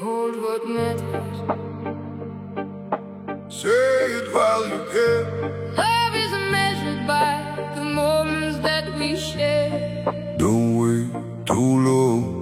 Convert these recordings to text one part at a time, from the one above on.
Hold what matters. Say it while you can. Love is measured by the moments that we share. Don't wait too long.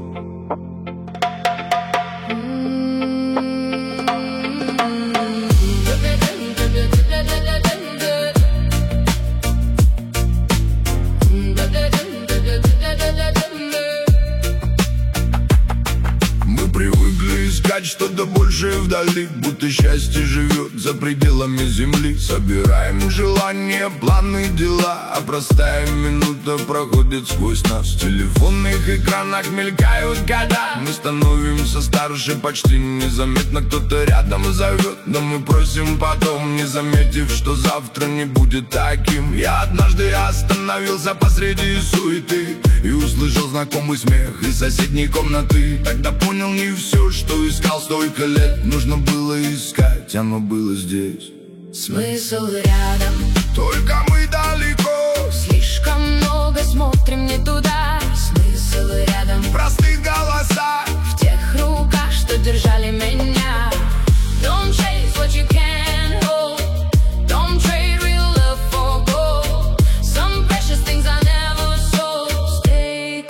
Что-то большее вдали, будто счастье живет за пределами земли. Собираем желания, планы, дела, а простая минута проходит сквозь нас. В телефонных экранах мелькают года. Мы становимся старше почти незаметно. Кто-то рядом зовет, но мы просим потом, не заметив, что завтра не будет таким. Я однажды остановился посреди суеты и услышал знакомый смех из соседней комнаты. Тогда понял не все, что искал столько лет. Нужно было искать, оно было здесь. Смысл рядом, только мы далеко. слишком много смотрим не туда. Смысл рядом, в простых голосах, в тех руках, что держали меня. Don't chase what you can't hold. Don't trade real love for gold. Some precious things I never sold. Stay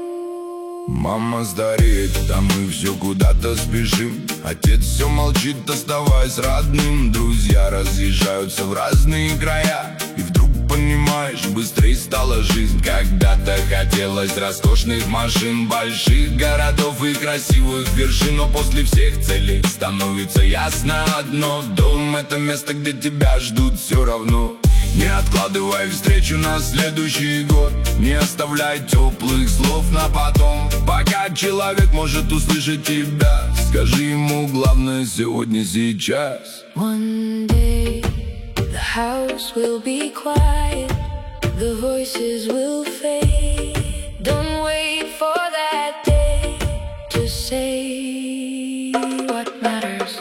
close. Мама стареет, а мы все куда-то спешим. Отец все молчит, оставаясь родным. Друзья разъезжаются в разные края. И вдруг понимаешь, быстрее стала жизнь. Когда-то хотелось роскошных машин, больших городов и красивых вершин. Но после всех целей становится ясно одно: дом — это место, где тебя ждут все равно. Не откладывай встречу на следующий год, не оставляй теплых слов на потом. Пока человек может услышать тебя, скажи ему главное сегодня, сейчас. One day the house will be quiet, the voices will fade. Don't wait for that day to say what matters.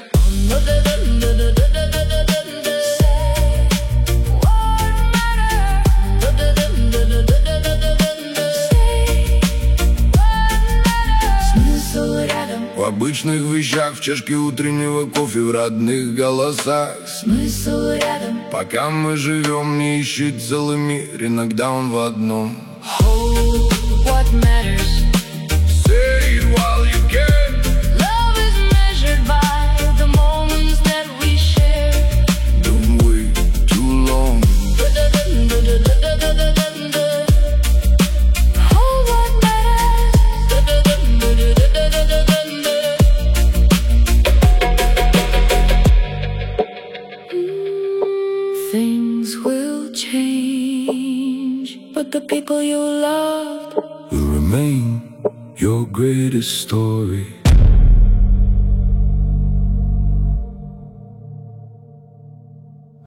В обычных вещах, в чашке утреннего кофе, в родных голосах. Смысл рядом, пока мы живем, не ищи целый мир, иногда он в одном. hold what matters. Say it while you can. Love is measured by the moments that we share. Don't wait too long. Hold what matters. Things will change, but the people you loved Will remain your greatest story.